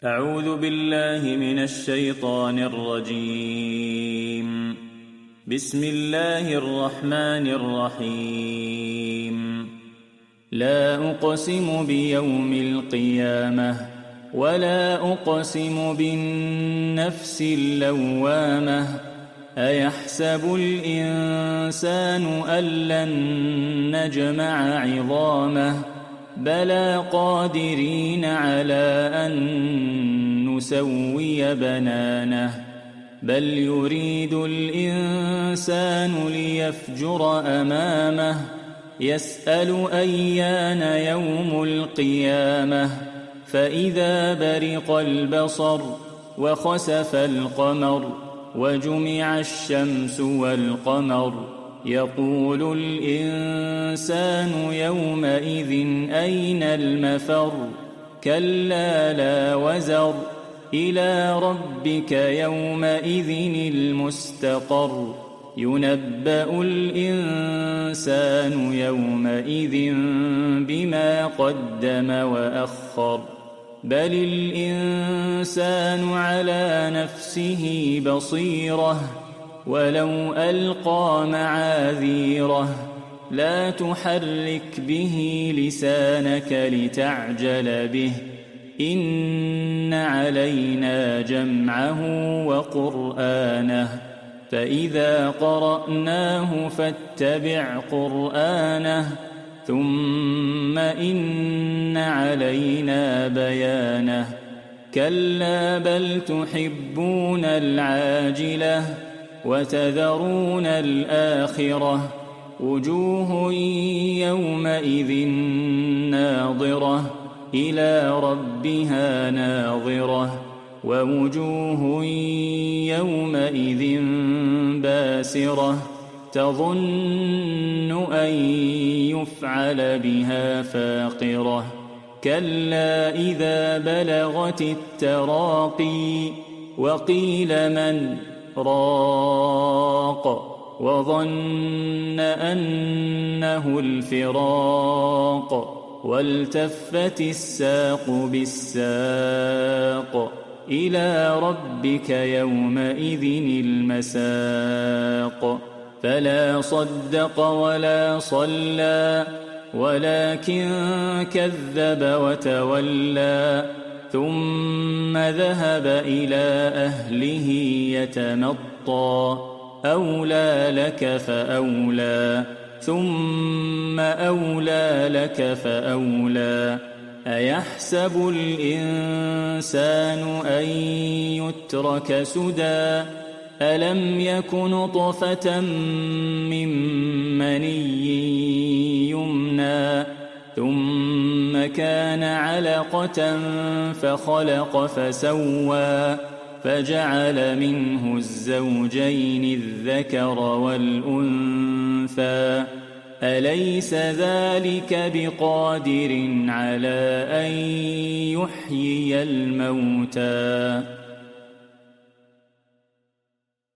أعوذ بالله من الشيطان الرجيم. بسم الله الرحمن الرحيم. لا أقسم بيوم القيامة ولا أقسم بالنفس اللوامة أيحسب الإنسان أن لن نجمع عظامه بلى قادرين على أن نسوي بنانه بل يريد الإنسان ليفجر أمامه يسأل أيان يوم القيامة فإذا برق البصر وخسف القمر وجمع الشمس والقمر يقول الإنسان يومئذ أين المفر كلا لا وزر إلى ربك يومئذ المستقر ينبأ الإنسان يومئذ بما قدم وأخر بل الإنسان على نفسه بصيرة ولو ألقى معاذيره لا تحرك به لسانك لتعجل به إن علينا جمعه وقرآنه فإذا قرأناه فاتبع قرآنه ثم إن علينا بيانه كلا بل تحبون العاجلة وتذرون الآخرة وجوه يومئذ ناظرة إلى ربها ناظرة ووجوه يومئذ باسرة تظن أن يفعل بها فاقرة كلا إذا بلغت التراقي وقيل من راق وظن أنه الفراق والتفت الساق بالساق إلى ربك يومئذ المساق فلا صدق ولا صلى ولكن كذب وتولى ثم ذهب إلى أهله يتمطى أولى لك فأولى ثم أولى لك فأولى أيحسب الإنسان أن يترك سدى ألم يك نطفة من مني يمنى ثم كان علقة فخلق فسوى فجعل منه الزوجين الذكر والأنثى أليس ذلك بقادر على أن يحيي الموتى